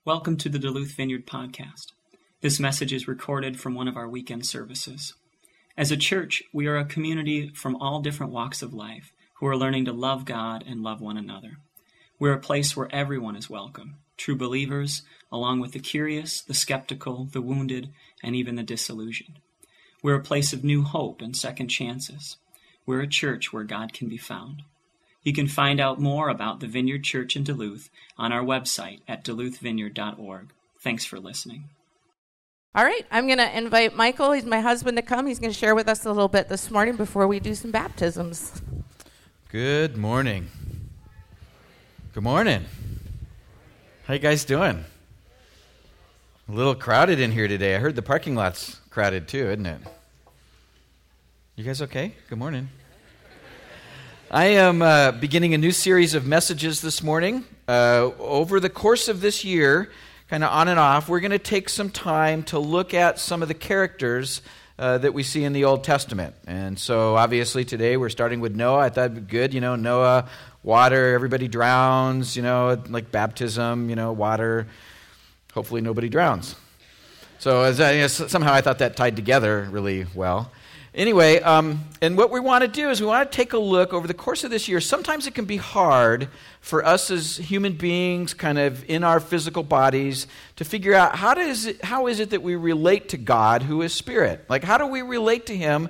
Welcome to the Duluth Vineyard Podcast. This message is recorded from one of our weekend services. As a church, we are a community from all different walks of life who are learning to love God and love one another. We're a place where everyone is welcome, true believers, along with the curious, the skeptical, the wounded, and even the disillusioned. We're a place of new hope and second chances. We're a church where God can be found. You can find out more about the Vineyard Church in Duluth on our website at duluthvineyard.org. Thanks for listening. All right, I'm going to invite Michael, he's my husband, to come. He's going to share with us a little bit this morning before we do some baptisms. Good morning. Good morning. How you guys doing? A little crowded in here today. I heard the parking lot's crowded too, isn't it? You guys okay? Good morning. I am beginning a new series of messages this morning. Over the course of this year, kind of on and off, we're going to take some time to look at some of the characters that we see in the Old Testament. And so obviously today we're starting with Noah. I thought it'd be good, Noah, water, everybody drowns, like baptism, water, hopefully nobody drowns. So somehow I thought that tied together really well. Anyway, and what we want to do is we want to take a look over the course of this year. Sometimes it can be hard for us as human beings, kind of in our physical bodies, to figure out how is it that we relate to God, who is Spirit? Like, how do we relate to Him?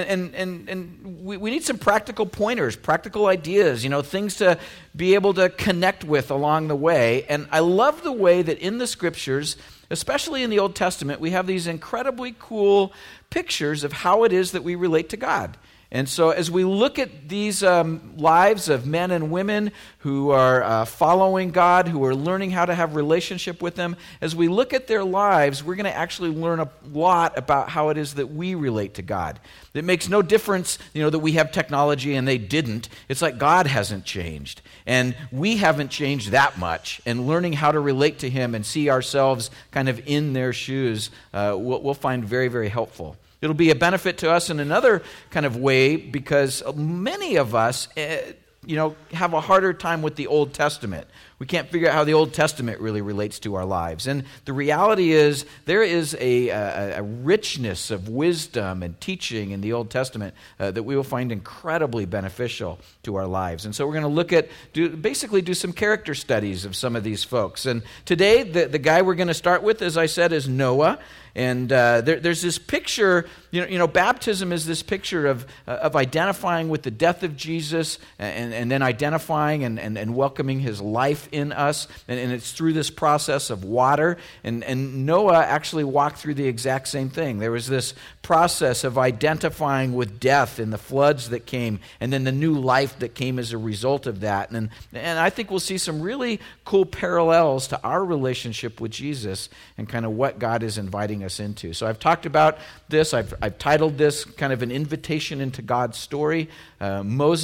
And we need some practical pointers, practical ideas, things to be able to connect with along the way. And I love the way that in the Scriptures, especially in the Old Testament, we have these incredibly cool pictures of how it is that we relate to God. And so as we look at these lives of men and women who are following God, who are learning how to have relationship with Him, as we look at their lives, we're going to actually learn a lot about how it is that we relate to God. It makes no difference, that we have technology and they didn't. It's like God hasn't changed. And we haven't changed that much. And learning how to relate to Him and see ourselves kind of in their shoes, we'll find very, very helpful. It'll be a benefit to us in another kind of way because many of us, have a harder time with the Old Testament. We can't figure out how the Old Testament really relates to our lives. And the reality is there is a richness of wisdom and teaching in the Old Testament that we will find incredibly beneficial to our lives. And so we're going to do some character studies of some of these folks. And today, the guy we're going to start with, as I said, is Noah. And there's this picture, baptism is this picture of identifying with the death of Jesus and then identifying and welcoming His life in us. And it's through this process of water. And Noah actually walked through the exact same thing. There was this process of identifying with death and the floods that came and then the new life that came as a result of that. And I think we'll see some really cool parallels to our relationship with Jesus and kind of what God is inviting us into. So I've talked about this. I've titled this kind of an invitation into God's story. Noah.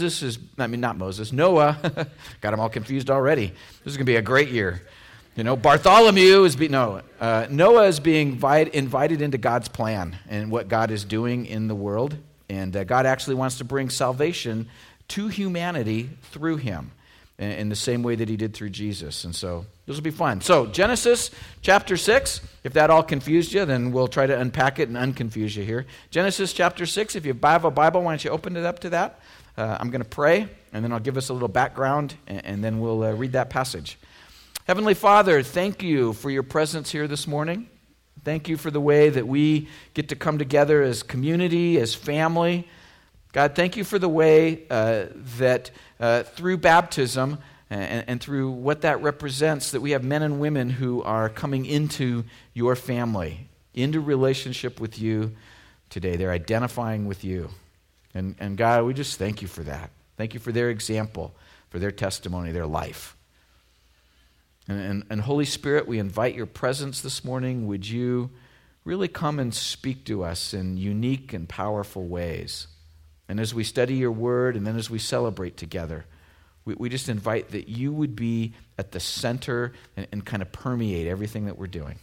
Got him all confused already. This is going to be a great year. Bartholomew is Noah is being invited into God's plan and what God is doing in the world. And God actually wants to bring salvation to humanity through him in the same way that He did through Jesus. And so this will be fun. So Genesis chapter 6, if that all confused you, then we'll try to unpack it and unconfuse you here. Genesis chapter 6, if you have a Bible, why don't you open it up to that? I'm going to pray, and then I'll give us a little background, and then we'll read that passage. Heavenly Father, thank You for Your presence here this morning. Thank You for the way that we get to come together as community, as family. God, thank You for the way that through baptism and through what that represents, that we have men and women who are coming into Your family, into relationship with You today. They're identifying with You. And God, we just thank You for that. Thank You for their example, for their testimony, their life. And Holy Spirit, we invite Your presence this morning. Would You really come and speak to us in unique and powerful ways? And as we study Your word and then as we celebrate together, we just invite that You would be at the center and kind of permeate everything that we're doing.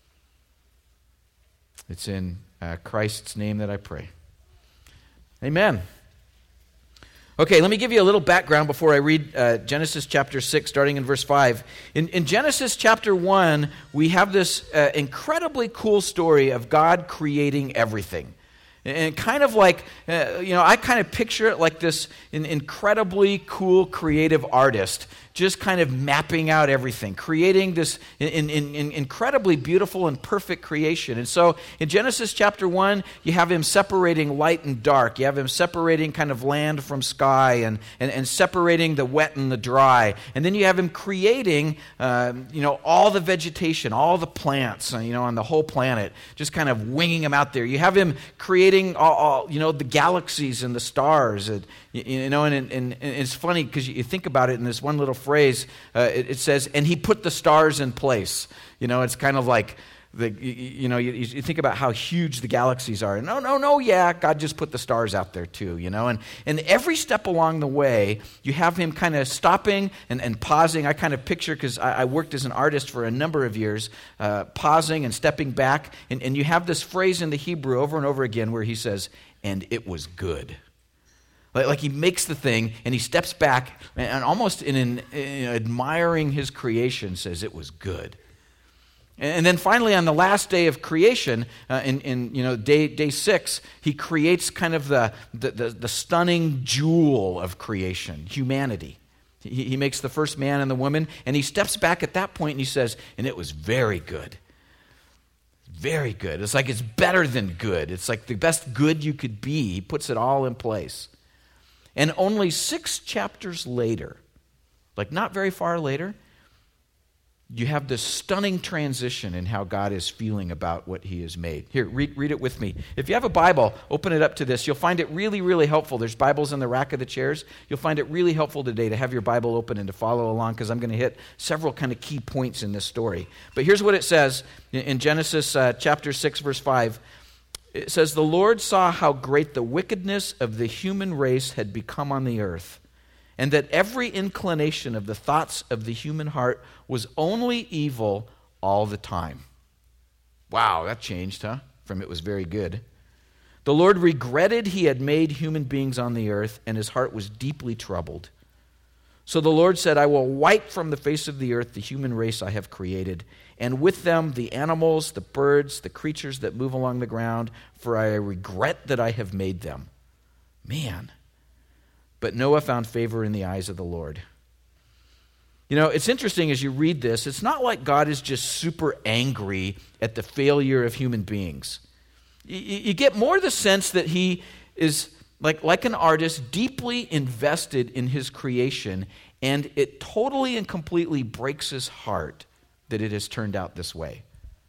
It's in Christ's name that I pray. Amen. Okay, let me give you a little background before I read Genesis chapter 6, starting in verse 5. In Genesis chapter 1, we have this incredibly cool story of God creating everything. And kind of like, I kind of picture it like this incredibly cool creative artist just kind of mapping out everything, creating this incredibly beautiful and perfect creation. And so in Genesis chapter 1, you have him separating light and dark. You have him separating kind of land from sky and separating the wet and the dry. And then you have him creating, all the vegetation, all the plants, on the whole planet, just kind of winging them out there. You have him creating all the galaxies and the stars. And it's funny because you think about it in this one little phrase. It says, and he put the stars in place. It's kind of like, you think about how huge the galaxies are. Yeah, God just put the stars out there too, And every step along the way, you have him kind of stopping and pausing. I kind of picture, because I worked as an artist for a number of years, pausing and stepping back. And you have this phrase in the Hebrew over and over again where he says, and it was good. Like he makes the thing and he steps back and almost in admiring his creation says it was good. And then finally on the last day of creation, day 6, he creates kind of the stunning jewel of creation, humanity. He makes the first man and the woman, and he steps back at that point and he says, and it was very good. Very good. It's like it's better than good. It's like the best good you could be. He puts it all in place. And only 6 chapters later, like not very far later, you have this stunning transition in how God is feeling about what he has made. Here, read it with me. If you have a Bible, open it up to this. You'll find it really, really helpful. There's Bibles in the rack of the chairs. You'll find it really helpful today to have your Bible open and to follow along, because I'm going to hit several kind of key points in this story. But here's what it says in Genesis chapter 6, verse 5. It says, the Lord saw how great the wickedness of the human race had become on the earth, and that every inclination of the thoughts of the human heart was only evil all the time. Wow, that changed, huh? From it was very good. The Lord regretted he had made human beings on the earth, and his heart was deeply troubled. So the Lord said, I will wipe from the face of the earth the human race I have created, and with them the animals, the birds, the creatures that move along the ground, for I regret that I have made them. Man. But Noah found favor in the eyes of the Lord. It's interesting as you read this, it's not like God is just super angry at the failure of human beings. You get more the sense that he is, like an artist, deeply invested in his creation, and it totally and completely breaks his heart that it has turned out this way.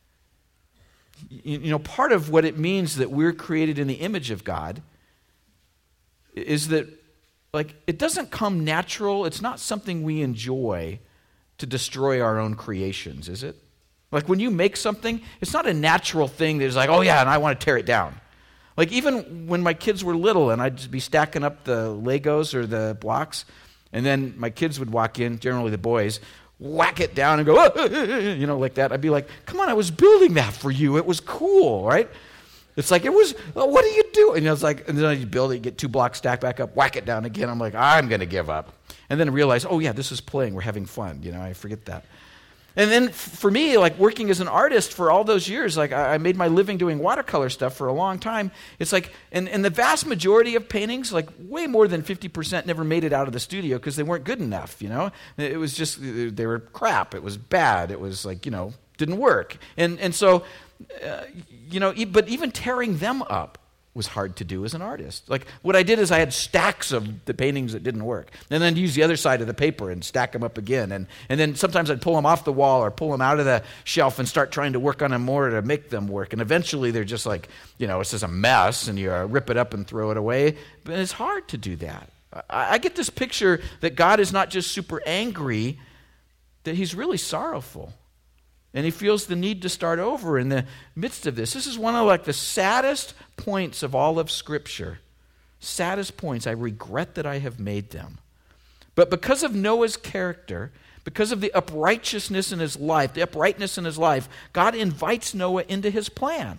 Part of what it means that we're created in the image of God is that, it doesn't come natural. It's not something we enjoy to destroy our own creations, is it? Like when you make something, it's not a natural thing that is like, oh yeah, and I want to tear it down. Like even when my kids were little and I'd just be stacking up the Legos or the blocks, and then my kids would walk in, generally the boys, whack it down and go, like that. I'd be like, come on, I was building that for you. It was cool, right? It's like, what are you doing? And it's like, and then you build it, you get 2 blocks stacked back up, whack it down again. I'm like, I'm going to give up. And then I realize, oh yeah, this is playing. We're having fun. I forget that. And then for me, working as an artist for all those years, I made my living doing watercolor stuff for a long time. It's like, and the vast majority of paintings, way more than 50% never made it out of the studio because they weren't good enough, It was just, they were crap. It was bad. It was didn't work. And so, but even tearing them up was hard to do as an artist. What I did is I had stacks of the paintings that didn't work, and then use the other side of the paper and stack them up again. And then sometimes I'd pull them off the wall or pull them out of the shelf and start trying to work on them more to make them work. And eventually they're just it's just a mess, and you rip it up and throw it away. But it's hard to do that. I get this picture that God is not just super angry, that he's really sorrowful. And he feels the need to start over in the midst of this. This is one of the saddest points of all of Scripture. Saddest points. I regret that I have made them. But because of Noah's character, because of the uprightness in his life, God invites Noah into his plan.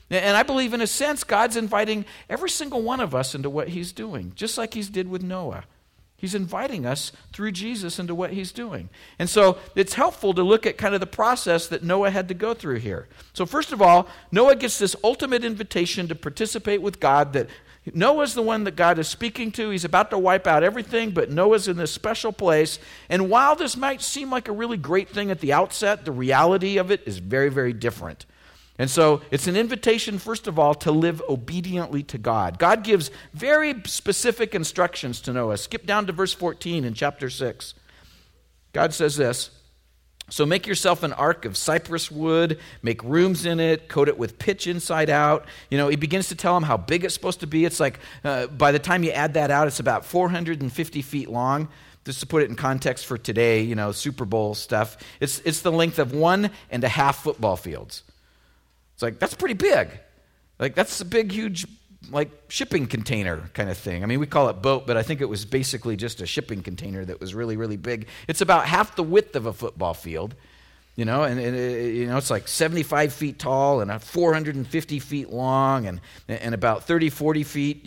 And I believe, in a sense, God's inviting every single one of us into what he's doing, just like he did with Noah. He's inviting us through Jesus into what he's doing. And so it's helpful to look at kind of the process that Noah had to go through here. So first of all, Noah gets this ultimate invitation to participate with God, that Noah's the one that God is speaking to. He's about to wipe out everything, but Noah's in this special place. And while this might seem like a really great thing at the outset, the reality of it is very, very different. And so it's an invitation, first of all, to live obediently to God. God gives very specific instructions to Noah. Skip down to verse 14 in chapter 6. God says this, "So make yourself an ark of cypress wood, make rooms in it, coat it with pitch inside out." He begins to tell him how big it's supposed to be. It's like, by the time you add that out, it's about 450 feet long. Just to put it in context for today, Super Bowl stuff, it's the length of 1.5 football fields. It's like, that's pretty big. Like, that's a big, huge, like, shipping container kind of thing. I mean, we call it boat, but I think it was basically just a shipping container that was really, really big. It's about half the width of a football field, and it's like 75 feet tall and 450 feet long and about 30, 40 feet,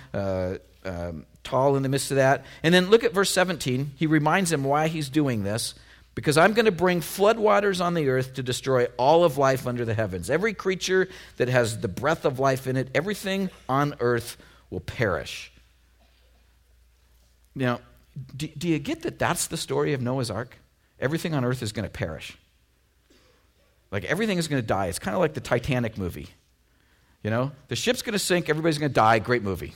tall in the midst of that. And then look at verse 17. He reminds him why he's doing this. "Because I'm going to bring floodwaters on the earth to destroy all of life under the heavens. Every creature that has the breath of life in it, everything on earth will perish." Now, do you get that that's the story of Noah's Ark? Everything on earth is going to perish. Like, everything is going to die. It's kind of like the Titanic movie. The ship's going to sink, everybody's going to die, great movie.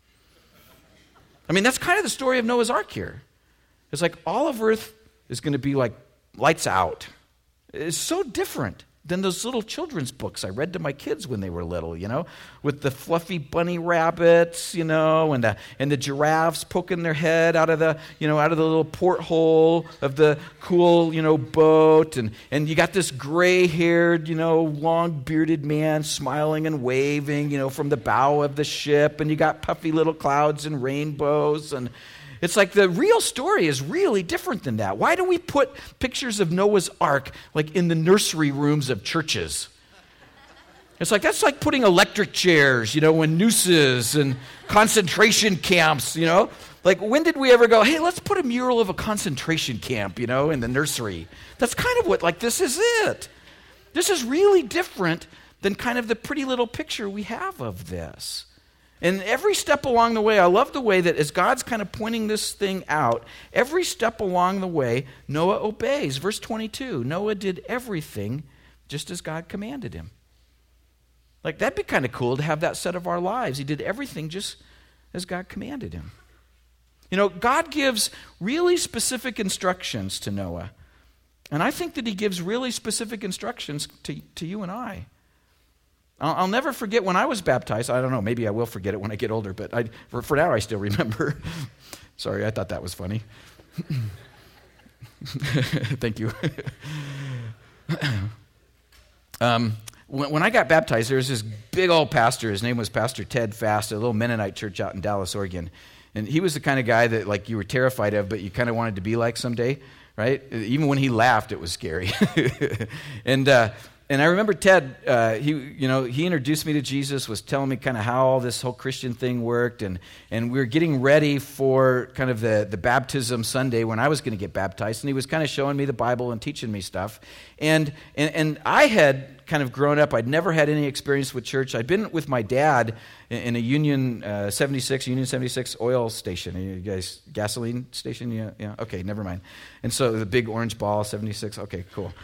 I mean, that's kind of the story of Noah's Ark here. It's like all of earth is going to be like lights out. It's so different than those little children's books I read to my kids when they were little, with the fluffy bunny rabbits, and the giraffes poking their head out of the little porthole of the cool, boat, and you got this gray-haired, long-bearded man smiling and waving, from the bow of the ship, and you got puffy little clouds and rainbows, and it's like the real story is really different than that. Why do we put pictures of Noah's Ark like in the nursery rooms of churches? It's like, that's like putting electric chairs, and nooses and concentration camps, Like, when did we ever go, hey, let's put a mural of a concentration camp, in the nursery? That's kind of what, like, this is it. This is really different than kind of the pretty little picture we have of this. And every step along the way, I love the way that as God's kind of pointing this thing out, every step along the way, Noah obeys. Verse 22, Noah did everything just as God commanded him. Like, that'd be kind of cool to have that set of our lives. He did everything just as God commanded him. God gives really specific instructions to Noah. And I think that he gives really specific instructions to you and I. I'll never forget when I was baptized. I don't know, maybe I will forget it when I get older, but for now I still remember. Sorry, I thought that was funny. Thank you. When I got baptized, there was this big old pastor. His name was Pastor Ted Fast, a little Mennonite church out in Dallas, Oregon. And he was the kind of guy that, like, you were terrified of, but you kind of wanted to be like someday, right? Even when he laughed, it was scary. And I remember Ted, he introduced me to Jesus, was telling me kind of how all this whole Christian thing worked, and we were getting ready for kind of the baptism Sunday when I was going to get baptized, and he was kind of showing me the Bible and teaching me stuff. And I had kind of grown up. I'd never had any experience with church. I'd been with my dad in a Union 76 oil station. You guys, gasoline station? Yeah. Okay, never mind. And so the big orange ball, 76. Okay, cool.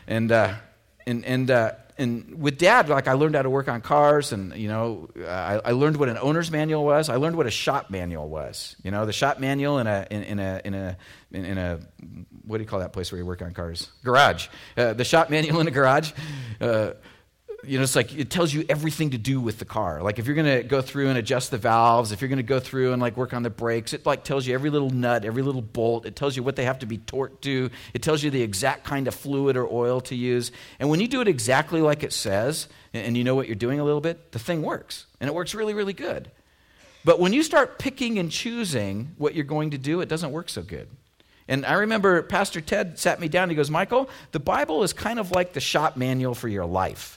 And with Dad, like, I learned how to work on cars, and I learned what an owner's manual was. I learned what a shop manual was. The shop manual in a what do you call that place where you work on cars? Garage. The shop manual in a garage. It's like it tells you everything to do with the car. Like, if you're going to go through and adjust the valves, if you're going to go through and like work on the brakes, it like tells you every little nut, every little bolt. It tells you what they have to be torqued to. It tells you the exact kind of fluid or oil to use. And when you do it exactly like it says, and you know what you're doing a little bit, the thing works. And it works really, really good. But when you start picking and choosing what you're going to do, it doesn't work so good. And I remember Pastor Ted sat me down and he goes, Michael, the Bible is kind of like the shop manual for your life. It's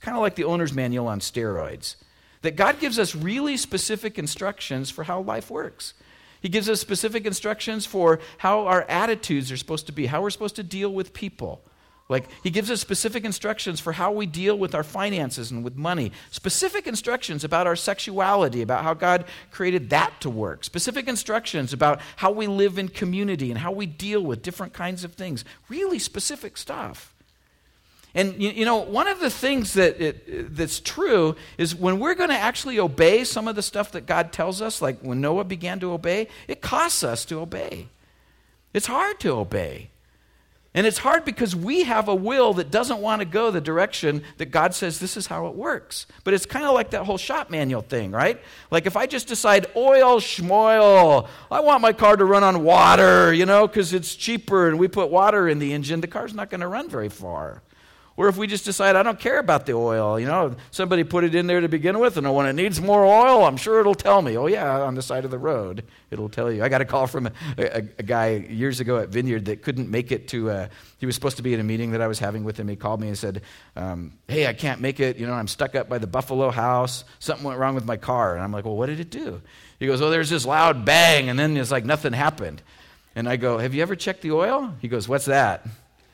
kind of like the owner's manual on steroids. That God gives us really specific instructions for how life works. He gives us specific instructions for how our attitudes are supposed to be, how we're supposed to deal with people. Like, he gives us specific instructions for how we deal with our finances and with money. Specific instructions about our sexuality, about how God created that to work. Specific instructions about how we live in community and how we deal with different kinds of things. Really specific stuff. And, one of the things that's true is when we're going to actually obey some of the stuff that God tells us, like when Noah began to obey, it costs us to obey. It's hard to obey. And it's hard because we have a will that doesn't want to go the direction that God says this is how it works. But it's kind of like that whole shop manual thing, right? Like if I just decide oil schmoil, I want my car to run on water, because it's cheaper and we put water in the engine, the car's not going to run very far. Or if we just decide, I don't care about the oil, somebody put it in there to begin with, and when it needs more oil, I'm sure it'll tell me. Oh, yeah, on the side of the road, it'll tell you. I got a call from a guy years ago at Vineyard that couldn't make it to, he was supposed to be in a meeting that I was having with him. He called me and said, hey, I can't make it. I'm stuck up by the Buffalo House. Something went wrong with my car. And I'm like, well, what did it do? He goes, there's this loud bang, and then it's like nothing happened. And I go, have you ever checked the oil? He goes, what's that?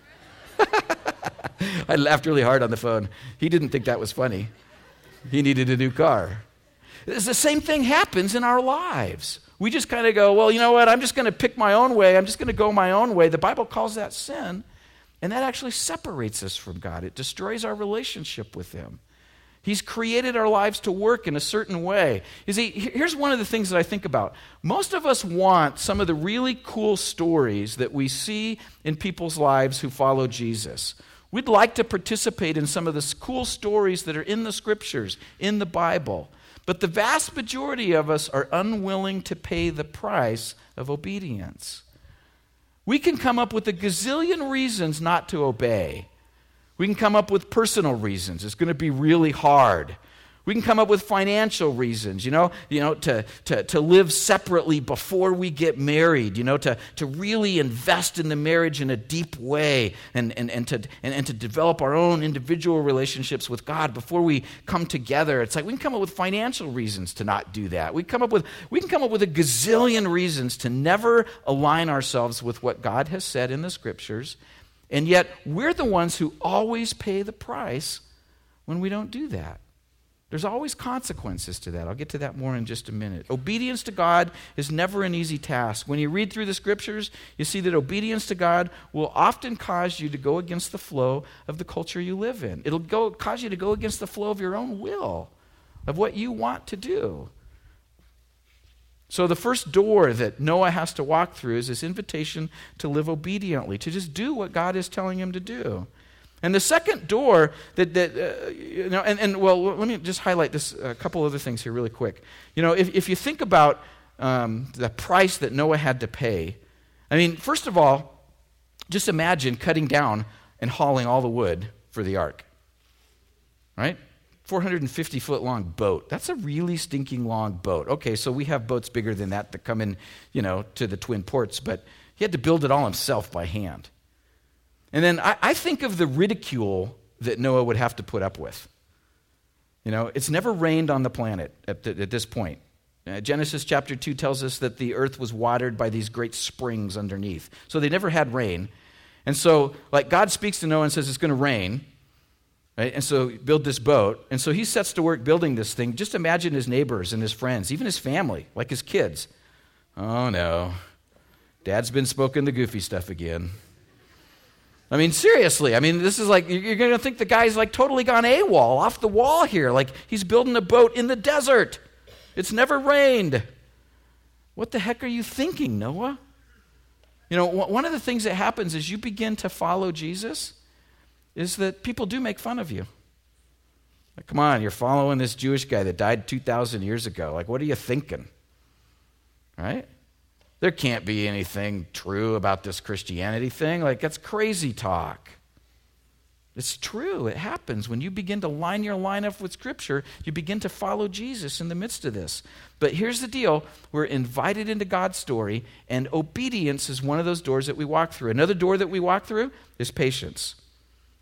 I laughed really hard on the phone. He didn't think that was funny. He needed a new car. It's the same thing happens in our lives. We just kind of go, well, you know what? I'm just going to pick my own way. I'm just going to go my own way. The Bible calls that sin, and that actually separates us from God. It destroys our relationship with Him. He's created our lives to work in a certain way. You see, here's one of the things that I think about. Most of us want some of the really cool stories that we see in people's lives who follow Jesus. We'd like to participate in some of the cool stories that are in the Scriptures, in the Bible. But the vast majority of us are unwilling to pay the price of obedience. We can come up with a gazillion reasons not to obey. We can come up with personal reasons. It's going to be really hard. We can come up with financial reasons, to live separately before we get married, to really invest in the marriage in a deep way and to develop our own individual relationships with God before we come together. It's like we can come up with financial reasons to not do that. We can come up with a gazillion reasons to never align ourselves with what God has said in the Scriptures, and yet we're the ones who always pay the price when we don't do that. There's always consequences to that. I'll get to that more in just a minute. Obedience to God is never an easy task. When you read through the Scriptures, you see that obedience to God will often cause you to go against the flow of the culture you live in. It'll cause you to go against the flow of your own will, of what you want to do. So the first door that Noah has to walk through is this invitation to live obediently, to just do what God is telling him to do. And the second door let me just highlight this, a couple other things here really quick. If you think about the price that Noah had to pay, first of all, just imagine cutting down and hauling all the wood for the ark, right? 450-foot long boat. That's a really stinking long boat. Okay, so we have boats bigger than that come in, to the Twin Ports, but he had to build it all himself by hand. And then I think of the ridicule that Noah would have to put up with. It's never rained on the planet at this point. Genesis chapter 2 tells us that the earth was watered by these great springs underneath. So they never had rain. And so, God speaks to Noah and says it's going to rain. Right? And so build this boat. And so he sets to work building this thing. Just imagine his neighbors and his friends, even his family, like his kids. Oh, no. Dad's been smoking the goofy stuff again. Seriously, this is like, you're going to think the guy's totally gone AWOL, off the wall here. He's building a boat in the desert. It's never rained. What the heck are you thinking, Noah? One of the things that happens as you begin to follow Jesus is that people do make fun of you. Come on, you're following this Jewish guy that died 2,000 years ago. What are you thinking? Right? There can't be anything true about this Christianity thing. That's crazy talk. It's true. It happens. When you begin to line your line up with Scripture, you begin to follow Jesus in the midst of this. But here's the deal. We're invited into God's story, and obedience is one of those doors that we walk through. Another door that we walk through is patience.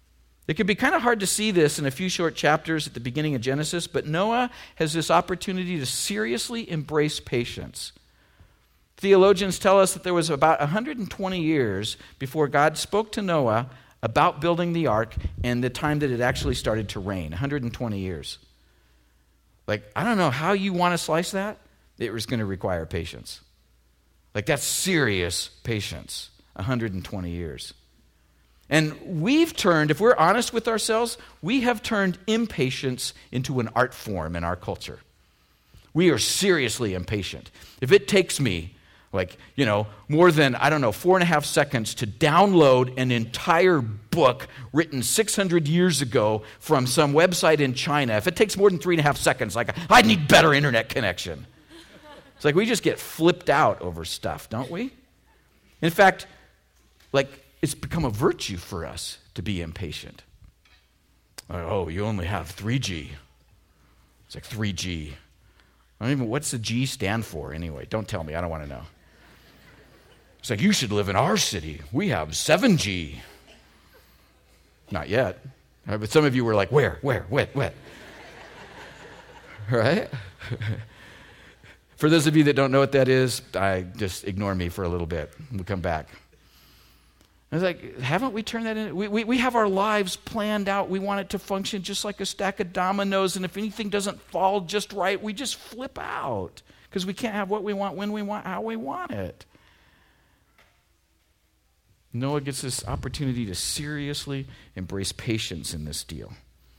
It can be kind of hard to see this in a few short chapters at the beginning of Genesis, but Noah has this opportunity to seriously embrace patience. Theologians tell us that there was about 120 years before God spoke to Noah about building the ark and the time that it actually started to rain. 120 years. Like, I don't know how you want to slice that. It was going to require patience. Like, that's serious patience. 120 years. And we've turned, if we're honest with ourselves, we have turned impatience into an art form in our culture. We are seriously impatient. If it takes me, more than, 4.5 seconds to download an entire book written 600 years ago from some website in China, if it takes more than 3.5 seconds, I need better internet connection. It's like we just get flipped out over stuff, don't we? In fact, it's become a virtue for us to be impatient. Oh, you only have 3G. It's like 3G. I don't even, what's the G stand for anyway? Don't tell me, I don't want to know. It's like, you should live in our city. We have 7G. Not yet. But some of you were like, where, what? Right? For those of you that don't know what that is, just ignore me for a little bit. We'll come back. I was like, haven't we turned that in? We have our lives planned out. We want it to function just like a stack of dominoes, and if anything doesn't fall just right, we just flip out because we can't have what we want, when we want, how we want it. Noah gets this opportunity to seriously embrace patience in this deal.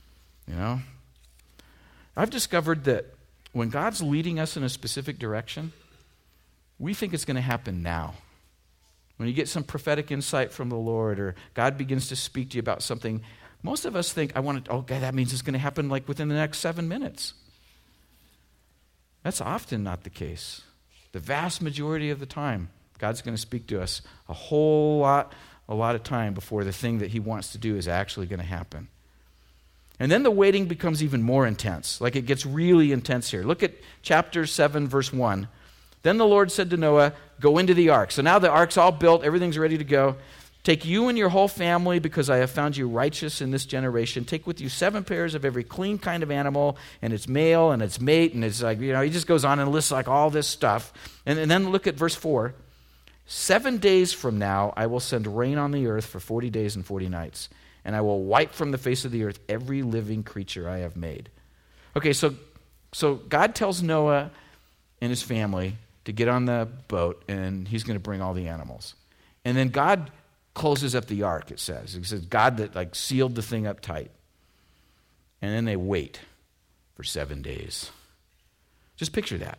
I've discovered that when God's leading us in a specific direction, we think it's going to happen now. When you get some prophetic insight from the Lord or God begins to speak to you about something, most of us think, that means it's going to happen within the next 7 minutes. That's often not the case. The vast majority of the time, God's going to speak to us a lot of time before the thing that he wants to do is actually going to happen. And then the waiting becomes even more intense. It gets really intense here. Look at chapter 7, verse 1. Then the Lord said to Noah, go into the ark. So now the ark's all built, everything's ready to go. Take you and your whole family, because I have found you righteous in this generation. Take with you 7 pairs of every clean kind of animal, and its male and its mate, and it's he just goes on and lists all this stuff. And then look at verse 4. 7 days from now, I will send rain on the earth for 40 days and 40 nights, and I will wipe from the face of the earth every living creature I have made. Okay, so God tells Noah and his family to get on the boat, and he's going to bring all the animals. And then God closes up the ark, it says. It says God that sealed the thing up tight. And then they wait for 7 days. Just picture that.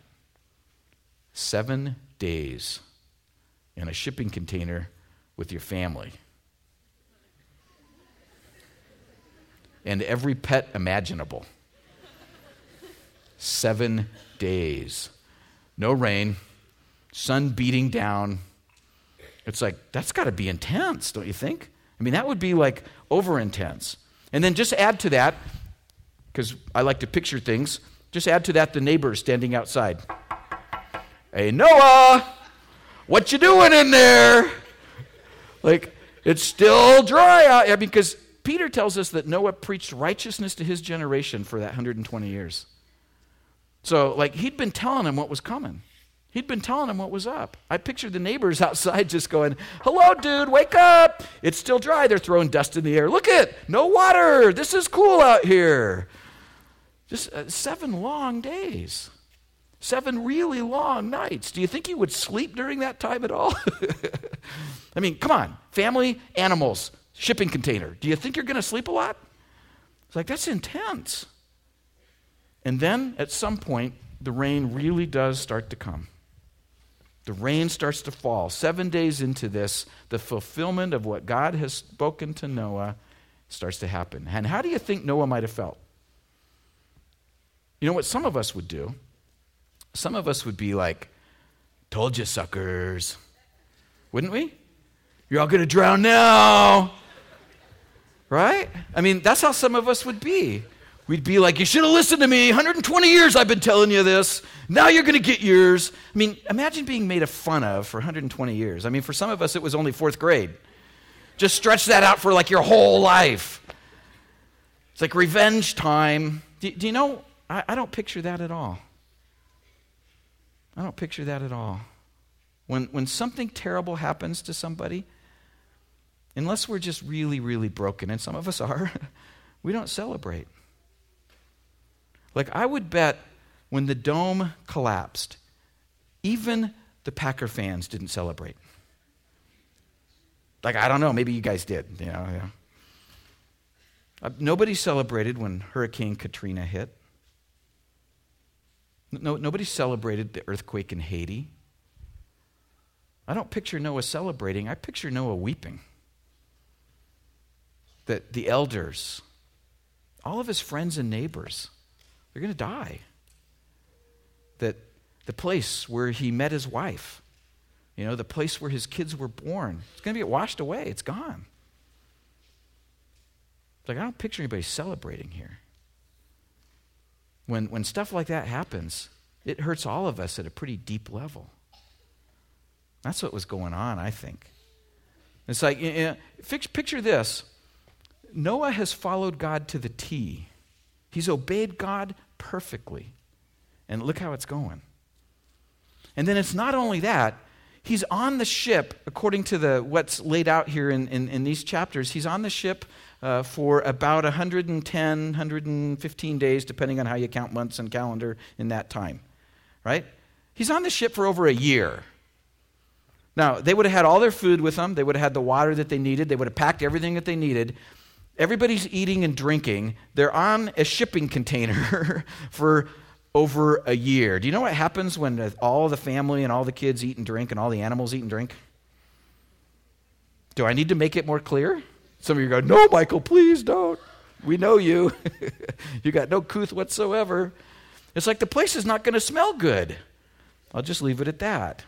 7 days in a shipping container with your family. And every pet imaginable. 7 days. No rain, sun beating down. It's that's got to be intense, don't you think? That would be over intense. And then just add to that, because I like to picture things, just add to that the neighbors standing outside. Hey, Noah, what you doing in there? It's still dry out here, because Peter tells us that Noah preached righteousness to his generation for that 120 years. So, he'd been telling him what was coming. He'd been telling him what was up. I pictured the neighbors outside just going, hello, dude, wake up. It's still dry. They're throwing dust in the air. Look no water. This is cool out here. Just 7 long days. 7 really long nights. Do you think he would sleep during that time at all? Come on. Family, animals, shipping container. Do you think you're going to sleep a lot? It's that's intense. And then, at some point, the rain really does start to come. The rain starts to fall. 7 days into this, the fulfillment of what God has spoken to Noah starts to happen. And how do you think Noah might have felt? You know what some of us would do? Some of us would be like, told you, suckers. Wouldn't we? You're all going to drown now. Right? That's how some of us would be. We'd be like, you should have listened to me. 120 years I've been telling you this. Now you're going to get yours. Imagine being made fun of for 120 years. For some of us, it was only 4th grade. Just stretch that out for your whole life. It's like revenge time. Do you know, I don't picture that at all. I don't picture that at all. When something terrible happens to somebody, unless we're just really, really broken, and some of us are, we don't celebrate. Like, I would bet when the dome collapsed, even the Packer fans didn't celebrate. Like, I don't know, maybe you guys did. Nobody celebrated when Hurricane Katrina hit. Nobody celebrated the earthquake in Haiti. I don't picture Noah celebrating. I picture Noah weeping. That the elders, all of his friends and neighbors, they're going to die. That the place where he met his wife, the place where his kids were born, it's going to get washed away. It's gone. It's like, I don't picture anybody celebrating here. When stuff like that happens, it hurts all of us at a pretty deep level. That's what was going on, I think. It's like, picture this. Noah has followed God to the T. He's obeyed God perfectly. And look how it's going. And then it's not only that, he's on the ship, according to what's laid out here in these chapters, he's on the ship for about 110, 115 days, depending on how you count months and calendar in that time, right? He's on the ship for over a year. Now, they would have had all their food with them. They would have had the water that they needed. They would have packed everything that they needed. Everybody's eating and drinking. They're on a shipping container for over a year. Do you know what happens when all the family and all the kids eat and drink and all the animals eat and drink? Do I need to make it more clear? Some of you go, no, Michael, please don't. We know you. You got no couth whatsoever. It's like the place is not going to smell good. I'll just leave it at that.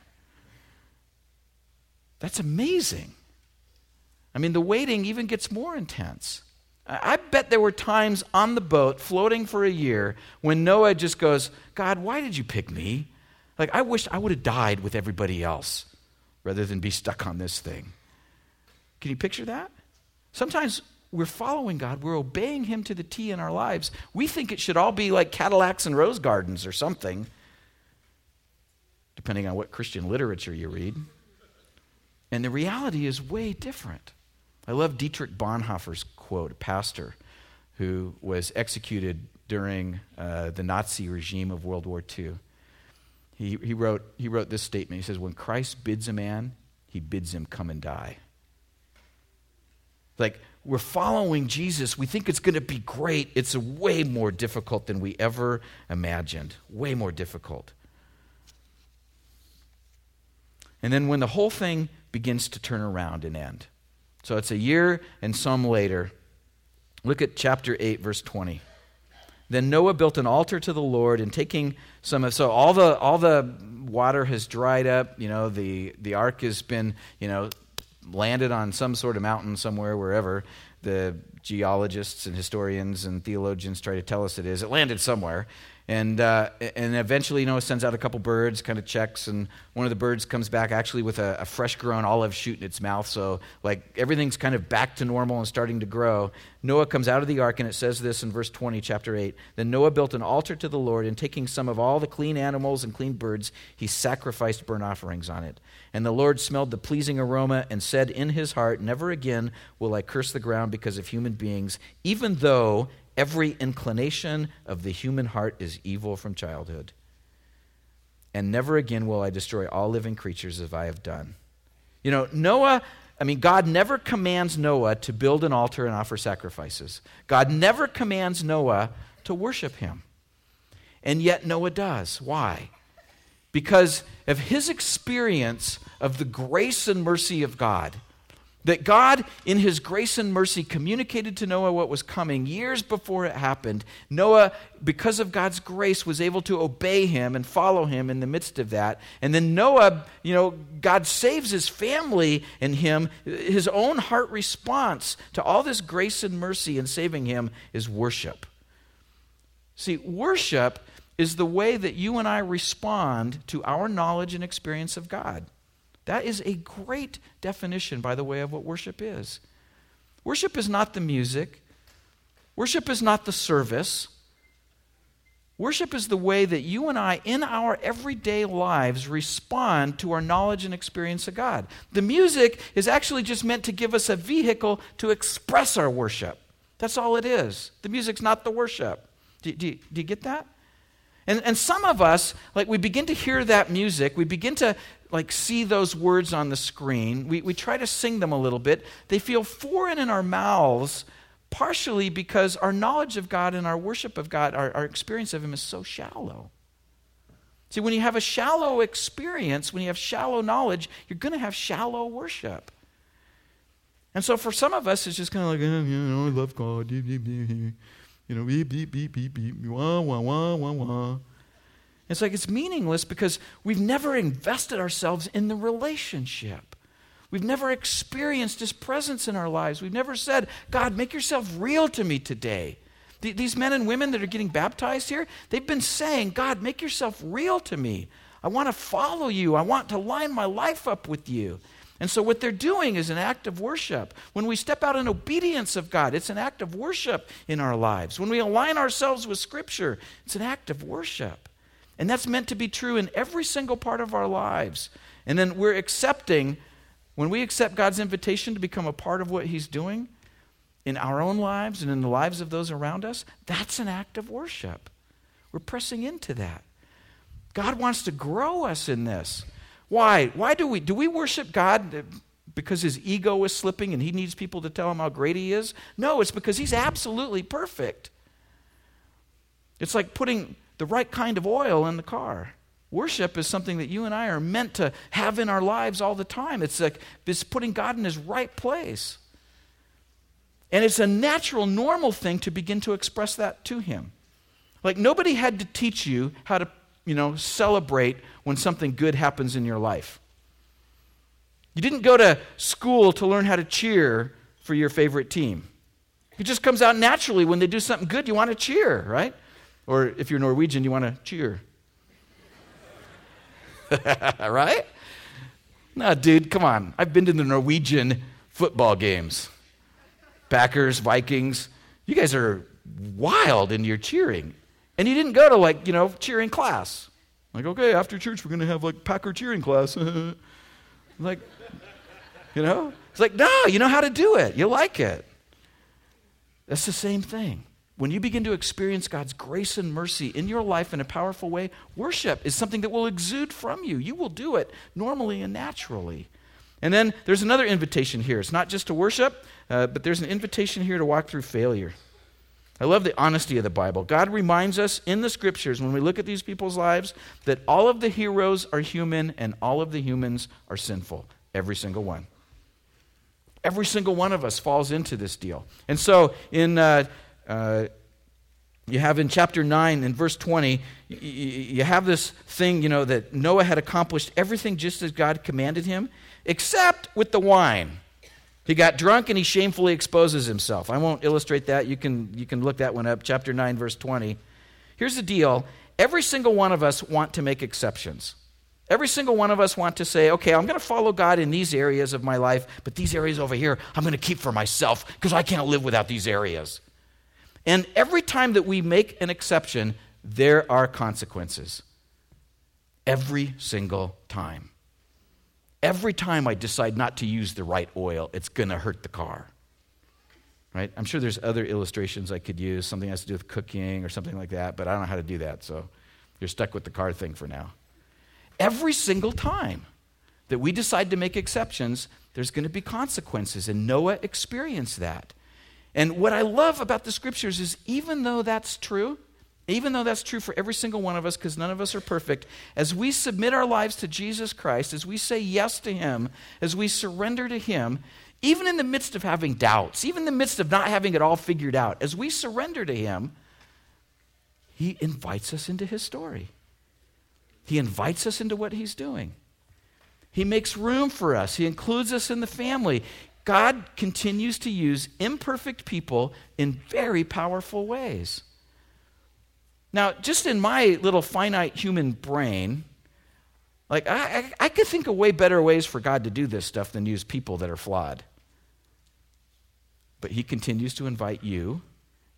That's amazing. I mean, the waiting even gets more intense. I bet there were times on the boat, floating for a year, when Noah just goes, God, why did you pick me? Like, I wish I would have died with everybody else rather than be stuck on this thing. Can you picture that? Sometimes we're following God, we're obeying him to the T in our lives. We think it should all be like Cadillacs and rose gardens or something, depending on what Christian literature you read. And the reality is way different. I love Dietrich Bonhoeffer's quote, a pastor who was executed during the Nazi regime of World War II. He wrote this statement. He says, when Christ bids a man, he bids him come and die. Like, we're following Jesus. We think it's going to be great. It's way more difficult than we ever imagined. Way more difficult. And then when the whole thing begins to turn around and end. So it's a year and some later. Look at chapter 8, verse 20. Then Noah built an altar to the Lord, and taking so all the water has dried up. The ark has been, landed on some sort of mountain somewhere, wherever the geologists and historians and theologians try to tell us it is. It landed somewhere. And eventually Noah sends out a couple birds, kind of checks, and one of the birds comes back actually with a fresh-grown olive shoot in its mouth, so like everything's kind of back to normal and starting to grow. Noah comes out of the ark, and it says this in verse 20, chapter 8. Then Noah built an altar to the Lord, and taking some of all the clean animals and clean birds, he sacrificed burnt offerings on it. And the Lord smelled the pleasing aroma and said in his heart, never again will I curse the ground because of human beings, even though every inclination of the human heart is evil from childhood. And never again will I destroy all living creatures as I have done. God never commands Noah to build an altar and offer sacrifices. God never commands Noah to worship him. And yet Noah does. Why? Because of his experience of the grace and mercy of God. That God, in his grace and mercy, communicated to Noah what was coming years before it happened. Noah, because of God's grace, was able to obey him and follow him in the midst of that. And then Noah, God saves his family and him. His own heart response to all this grace and mercy in saving him is worship. See, worship is the way that you and I respond to our knowledge and experience of God. That is a great definition, by the way, of what worship is. Worship is not the music. Worship is not the service. Worship is the way that you and I, in our everyday lives, respond to our knowledge and experience of God. The music is actually just meant to give us a vehicle to express our worship. That's all it is. The music's not the worship. Do you get that? And some of us, like, we begin to hear that music, we begin to, like, see those words on the screen, we try to sing them a little bit. They feel foreign in our mouths, partially because our knowledge of God and our worship of God, our experience of Him is so shallow. See, when you have a shallow experience, when you have shallow knowledge, you're going to have shallow worship. And so for some of us, it's just kind of like, I love God. Beep, beep, beep, beep, beep, wah, wah, wah, wah, wah. It's like it's meaningless because we've never invested ourselves in the relationship. We've never experienced His presence in our lives. We've never said, God, make yourself real to me today. These men and women that are getting baptized here, they've been saying, God, make yourself real to me. I want to follow you. I want to line my life up with you. And so what they're doing is an act of worship. When we step out in obedience of God, it's an act of worship in our lives. When we align ourselves with Scripture, it's an act of worship. And that's meant to be true in every single part of our lives. And then we're accepting, when we accept God's invitation to become a part of what He's doing in our own lives and in the lives of those around us, that's an act of worship. We're pressing into that. God wants to grow us in this. Why? Why do we worship God because His ego is slipping and He needs people to tell Him how great He is? No, it's because He's absolutely perfect. It's like putting the right kind of oil in the car. Worship is something that you and I are meant to have in our lives all the time. It's like it's putting God in His right place. And it's a natural, normal thing to begin to express that to Him. Like nobody had to teach you how to celebrate when something good happens in your life. You didn't go to school to learn how to cheer for your favorite team. It just comes out naturally when they do something good, you want to cheer, right? Or if you're Norwegian, you want to cheer. Right? No, dude, come on. I've been to the Norwegian football games. Packers, Vikings. You guys are wild in your cheering. And you didn't go to cheering class. Like, okay, after church, we're going to have Packer cheering class. It's like, no, you know how to do it. You like it. That's the same thing. When you begin to experience God's grace and mercy in your life in a powerful way, worship is something that will exude from you. You will do it normally and naturally. And then there's another invitation here. It's not just to worship, but there's an invitation here to walk through failure. I love the honesty of the Bible. God reminds us in the Scriptures, when we look at these people's lives, that all of the heroes are human and all of the humans are sinful. Every single one. Every single one of us falls into this deal. And so you have in chapter 9 and verse 20, you have this thing, that Noah had accomplished everything just as God commanded him, except with the wine. He got drunk and he shamefully exposes himself. I won't illustrate that. You can look that one up, chapter 9, verse 20. Here's the deal. Every single one of us want to make exceptions. Every single one of us want to say, okay, I'm going to follow God in these areas of my life, but these areas over here, I'm going to keep for myself because I can't live without these areas. And every time that we make an exception, there are consequences. Every single time. Every time I decide not to use the right oil, it's going to hurt the car. Right? I'm sure there's other illustrations I could use, something that has to do with cooking or something like that, but I don't know how to do that, so you're stuck with the car thing for now. Every single time that we decide to make exceptions, there's going to be consequences, and Noah experienced that. And what I love about the Scriptures is even though that's true for every single one of us, because none of us are perfect, as we submit our lives to Jesus Christ, as we say yes to Him, as we surrender to Him, even in the midst of having doubts, even in the midst of not having it all figured out, as we surrender to Him, He invites us into His story. He invites us into what He's doing. He makes room for us. He includes us in the family. God continues to use imperfect people in very powerful ways. Now, just in my little finite human brain, I could think of way better ways for God to do this stuff than use people that are flawed. But He continues to invite you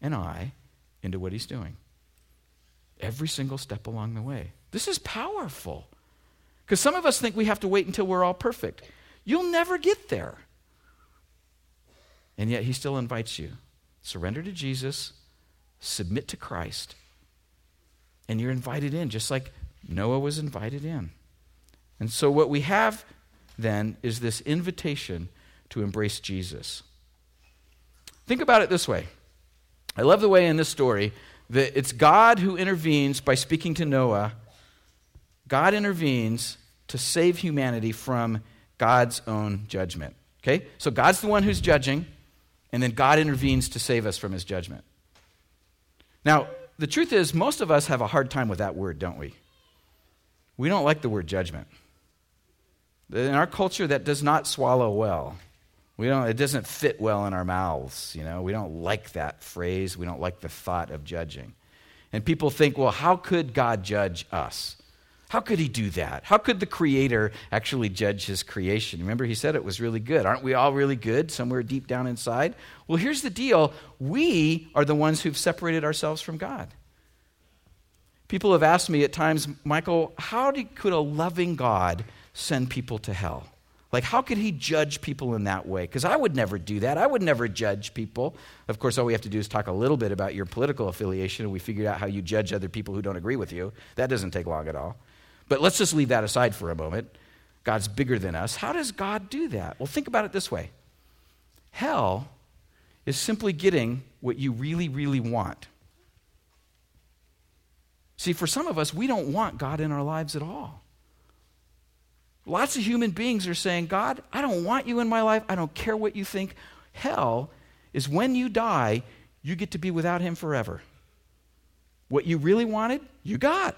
and I into what he's doing. Every single step along the way. This is powerful. Because some of us think we have to wait until we're all perfect. You'll never get there. And yet he still invites you. Surrender to Jesus, submit to Christ, and you're invited in, just like Noah was invited in. And so what we have then is this invitation to embrace Jesus. Think about it this way. I love the way in this story that it's God who intervenes by speaking to Noah. God intervenes to save humanity from God's own judgment. Okay? So God's the one who's judging, and then God intervenes to save us from his judgment. Now, the truth is, most of us have a hard time with that word, don't we? We don't like the word judgment. In our culture, that does not swallow well. It doesn't fit well in our mouths, We don't like that phrase. We don't like the thought of judging. And people think, well, how could God judge us? How could he do that? How could the Creator actually judge his creation? Remember, he said it was really good. Aren't we all really good somewhere deep down inside? Well, here's the deal. We are the ones who've separated ourselves from God. People have asked me at times, Michael, could a loving God send people to hell? Like, how could he judge people in that way? Because I would never do that. I would never judge people. Of course, all we have to do is talk a little bit about your political affiliation, and we figured out how you judge other people who don't agree with you. That doesn't take long at all. But let's just leave that aside for a moment. God's bigger than us. How does God do that? Well, think about it this way. Hell is simply getting what you really, really want. See, for some of us, we don't want God in our lives at all. Lots of human beings are saying, God, I don't want you in my life. I don't care what you think. Hell is when you die, you get to be without him forever. What you really wanted, you got.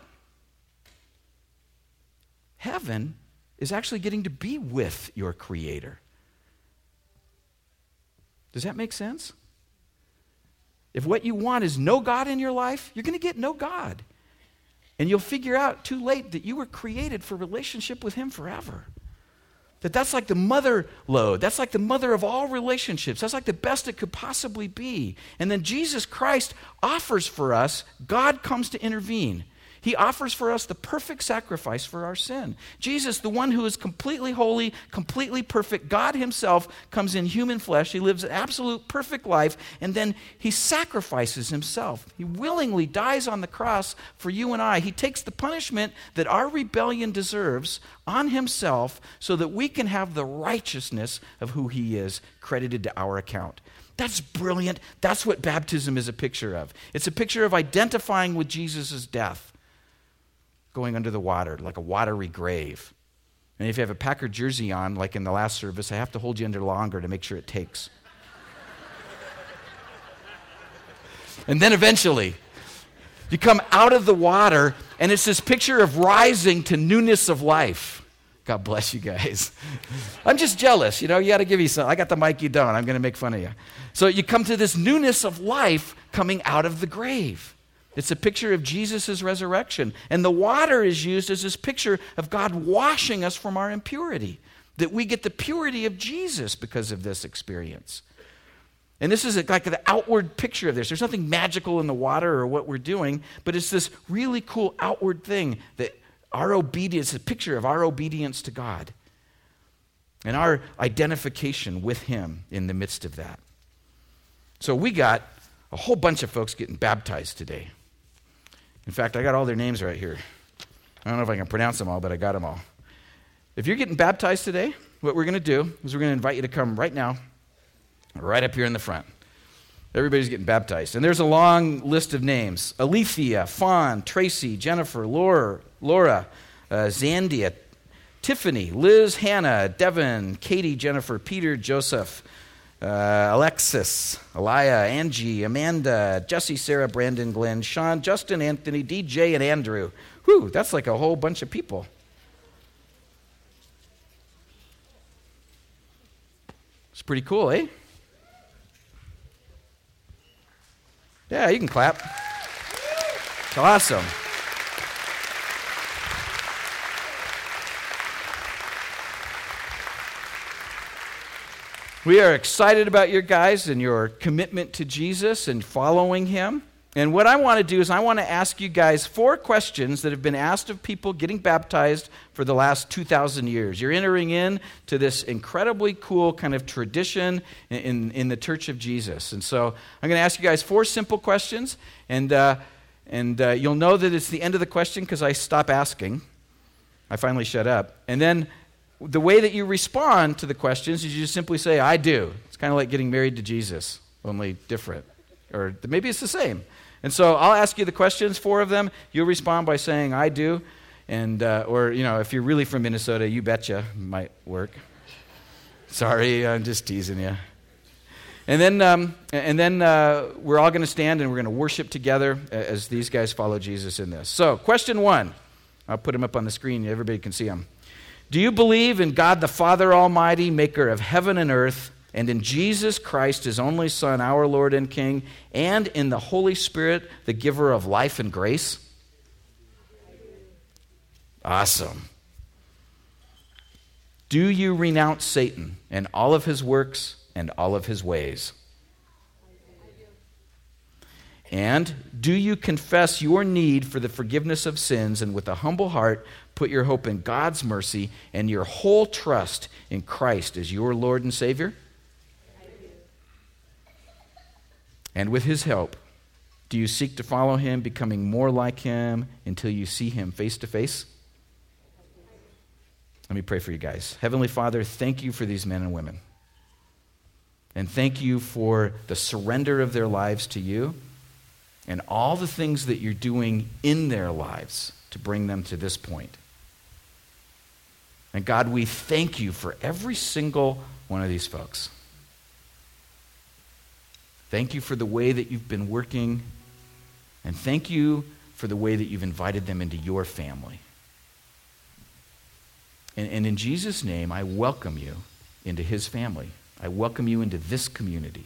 Heaven is actually getting to be with your Creator. Does that make sense? If what you want is no God in your life, you're going to get no God. And you'll figure out too late that you were created for relationship with him forever. That's like the mother lode. That's like the mother of all relationships. That's like the best it could possibly be. And then Jesus Christ offers for us, God comes to intervene. He offers for us the perfect sacrifice for our sin. Jesus, the one who is completely holy, completely perfect, God himself comes in human flesh. He lives an absolute perfect life, and then he sacrifices himself. He willingly dies on the cross for you and I. He takes the punishment that our rebellion deserves on himself so that we can have the righteousness of who he is credited to our account. That's brilliant. That's what baptism is a picture of. It's a picture of identifying with Jesus' death. Going under the water, like a watery grave. And if you have a Packer jersey on, like in the last service, I have to hold you under longer to make sure it takes. And then eventually, you come out of the water, and it's this picture of rising to newness of life. God bless you guys. I'm just jealous, you got to give me some. I got the mic, you don't. I'm going to make fun of you. So you come to this newness of life coming out of the grave. It's a picture of Jesus' resurrection. And the water is used as this picture of God washing us from our impurity. That we get the purity of Jesus because of this experience. And this is like the outward picture of this. There's nothing magical in the water or what we're doing, but it's this really cool outward thing that our obedience, a picture of our obedience to God. And our identification with him in the midst of that. So we got a whole bunch of folks getting baptized today. In fact, I got all their names right here. I don't know if I can pronounce them all, but I got them all. If you're getting baptized today, what we're going to do is we're going to invite you to come right now, right up here in the front. Everybody's getting baptized. And there's a long list of names. Alethea, Fawn, Tracy, Jennifer, Laura, Zandia, Tiffany, Liz, Hannah, Devin, Katie, Jennifer, Peter, Joseph, Alexis, Elia, Angie, Amanda, Jesse, Sarah, Brandon, Glenn, Sean, Justin, Anthony, DJ, and Andrew. Whew, that's like a whole bunch of people. It's pretty cool, eh? Yeah, you can clap. It's awesome. We are excited about your guys and your commitment to Jesus and following him. And what I want to do is I want to ask you guys 4 questions that have been asked of people getting baptized for the last 2,000 years. You're entering into this incredibly cool kind of tradition in the Church of Jesus. And so I'm going to ask you guys 4 simple questions, and you'll know that it's the end of the question because I stop asking. I finally shut up. And then the way that you respond to the questions is you just simply say, I do. It's kind of like getting married to Jesus, only different. Or maybe it's the same. And so I'll ask you the questions, 4 of them. You'll respond by saying, I do. And, or, if you're really from Minnesota, you betcha might work. Sorry, I'm just teasing you. And then we're all going to stand and we're going to worship together as these guys follow Jesus in this. So, question 1. I'll put them up on the screen. Everybody can see them. Do you believe in God the Father Almighty, maker of heaven and earth, and in Jesus Christ, his only Son, our Lord and King, and in the Holy Spirit, the giver of life and grace? Awesome. Do you renounce Satan and all of his works and all of his ways? And do you confess your need for the forgiveness of sins and with a humble heart put your hope in God's mercy and your whole trust in Christ as your Lord and Savior? And with his help, do you seek to follow him, becoming more like him until you see him face to face? Let me pray for you guys. Heavenly Father, thank you for these men and women. And thank you for the surrender of their lives to you and all the things that you're doing in their lives to bring them to this point. And God, we thank you for every single one of these folks. Thank you for the way that you've been working, and thank you for the way that you've invited them into your family. And in Jesus' name, I welcome you into his family. I welcome you into this community.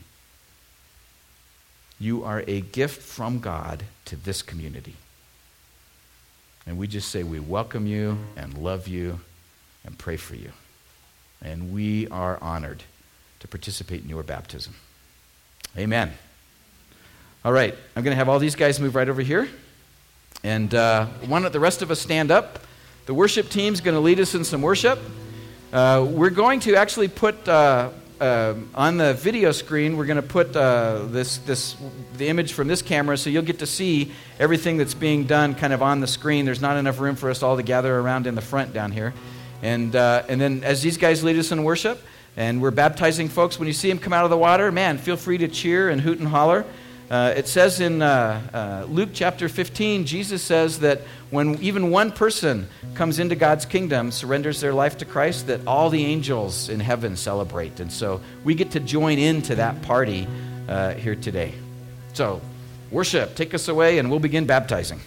You are a gift from God to this community. And we just say we welcome you and love you and pray for you. And we are honored to participate in your baptism. Amen. All right, I'm going to have all these guys move right over here. And why don't the rest of us stand up? The worship team's going to lead us in some worship. We're going to actually put on the video screen, we're going to put the image from this camera, so you'll get to see everything that's being done kind of on the screen. There's not enough room for us all to gather around in the front down here. And then as these guys lead us in worship, and we're baptizing folks, when you see them come out of the water, man, feel free to cheer and hoot and holler. It says in Luke chapter 15, Jesus says that when even one person comes into God's kingdom, surrenders their life to Christ, that all the angels in heaven celebrate. And so we get to join into that party here today. So worship, take us away, and we'll begin baptizing.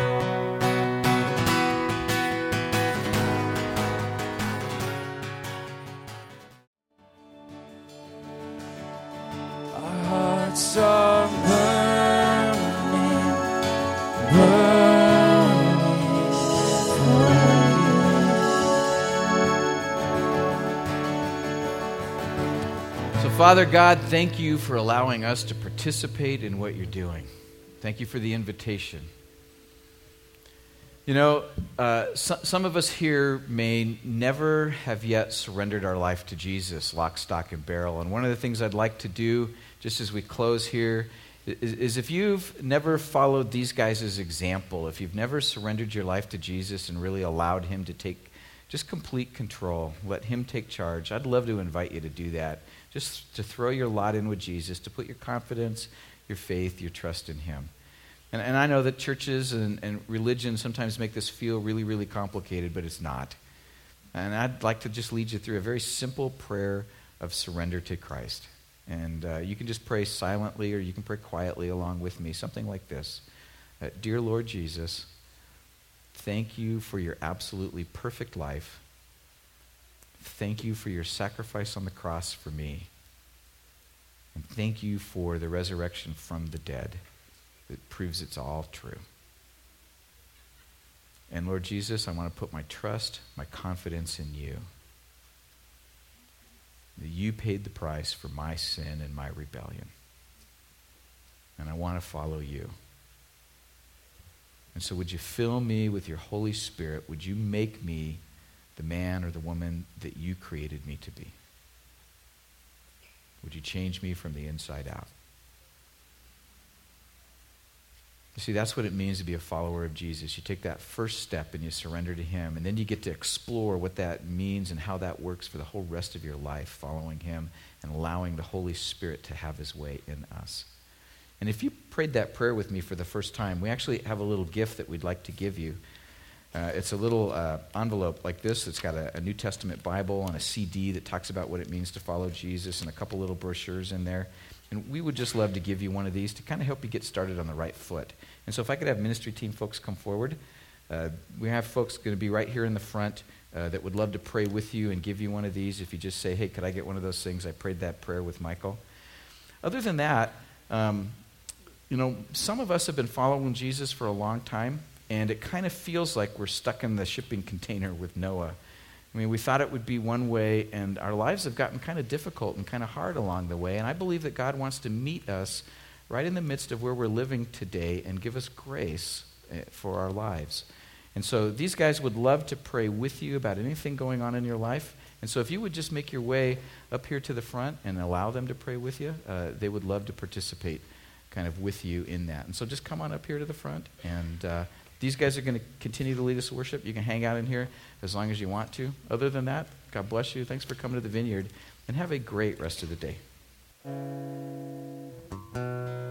Father God, thank you for allowing us to participate in what you're doing. Thank you for the invitation. You know, some of us here may never have yet surrendered our life to Jesus, lock, stock, and barrel. And one of the things I'd like to do, just as we close here, is if you've never followed these guys' example, if you've never surrendered your life to Jesus and really allowed him to take just complete control, let him take charge, I'd love to invite you to do that. Just to throw your lot in with Jesus, to put your confidence, your faith, your trust in him. And I know that churches and religion sometimes make this feel really, really complicated, but it's not. And I'd like to just lead you through a very simple prayer of surrender to Christ. And you can just pray silently or you can pray quietly along with me, something like this. Dear Lord Jesus, thank you for your absolutely perfect life. Thank you for your sacrifice on the cross for me. And thank you for the resurrection from the dead that proves it's all true. And Lord Jesus, I want to put my trust, my confidence in you. that you paid the price for my sin and my rebellion. And I want to follow you. And so would you fill me with your Holy Spirit? Would you make me the man or the woman that you created me to be? Would you change me from the inside out? You see, that's what it means to be a follower of Jesus. You take that first step and you surrender to him, and then you get to explore what that means and how that works for the whole rest of your life, following him and allowing the Holy Spirit to have his way in us. And if you prayed that prayer with me for the first time, we actually have a little gift that we'd like to give you. It's a little envelope like this. It's got a New Testament Bible and a CD that talks about what it means to follow Jesus, and a couple little brochures in there. And we would just love to give you one of these to kind of help you get started on the right foot. And so if I could have ministry team folks come forward. We have folks going to be right here in the front that would love to pray with you and give you one of these. If you just say, hey, could I get one of those things? I prayed that prayer with Michael. Other than that, some of us have been following Jesus for a long time, and it kind of feels like we're stuck in the shipping container with Noah. I mean, we thought it would be one way, and our lives have gotten kind of difficult and kind of hard along the way. And I believe that God wants to meet us right in the midst of where we're living today and give us grace for our lives. And so these guys would love to pray with you about anything going on in your life. And so if you would just make your way up here to the front and allow them to pray with you, they would love to participate kind of with you in that. And so just come on up here to the front, and these guys are going to continue to lead us in worship. You can hang out in here as long as you want to. Other than that, God bless you. Thanks for coming to the Vineyard, and have a great rest of the day.